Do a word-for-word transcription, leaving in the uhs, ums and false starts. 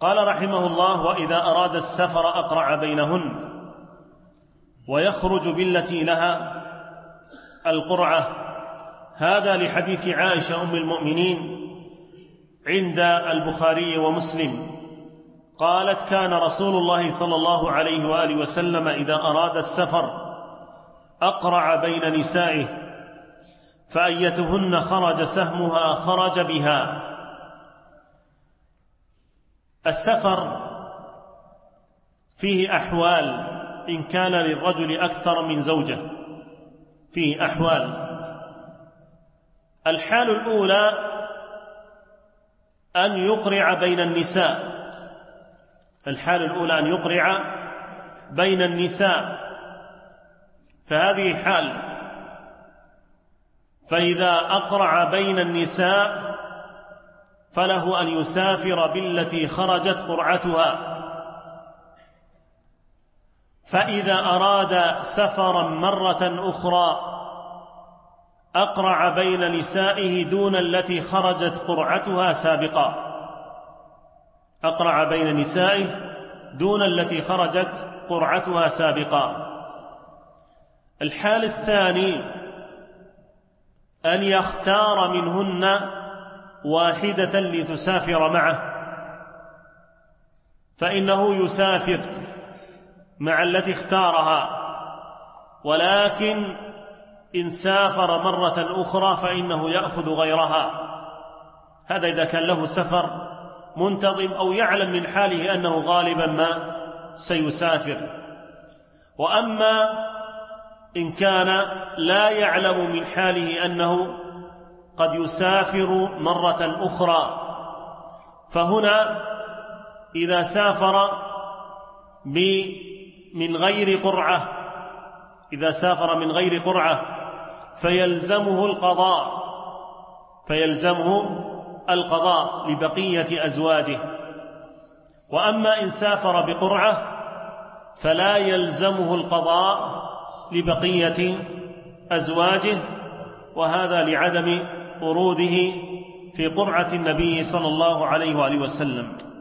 قال رحمه الله: وإذا أراد السفر أقرع بينهن، ويخرج بالتي لها القرعة. هذا لحديث عائشة أم المؤمنين عند البخاري ومسلم قالت: كان رسول الله صلى الله عليه وآله وسلم إذا أراد السفر أقرع بين نسائه، فأيتهن خرج سهمها خرج بها. السفر فيه أحوال إن كان للرجل أكثر من زوجة، فيه أحوال. الحال الأولى أن يقرع بين النساء، الحال الأولى أن يقرع بين النساء، فهذه حال. فإذا أقرع بين النساء فله أن يسافر بالتي خرجت قرعتها. فإذا أراد سفرا مرة أخرى أقرع بين نسائه دون التي خرجت قرعتها سابقا، أقرع بين نسائه دون التي خرجت قرعتها سابقا. الحال الثاني أن يختار منهن واحدة لتسافر معه، فإنه يسافر مع التي اختارها، ولكن إن سافر مرة أخرى فإنه يأخذ غيرها. هذا إذا كان له سفر منتظم أو يعلم من حاله أنه غالبا ما سيسافر. وأما إن كان لا يعلم من حاله أنه قد يسافر مرة أخرى، فهنا إذا سافر من غير قرعة، إذا سافر من غير قرعة فيلزمه القضاء، فيلزمه القضاء لبقية أزواجه. وأما إن سافر بقرعة فلا يلزمه القضاء لبقية أزواجه، وهذا لعدم وروده في قرعة النبي صلى الله عليه وآله وسلم.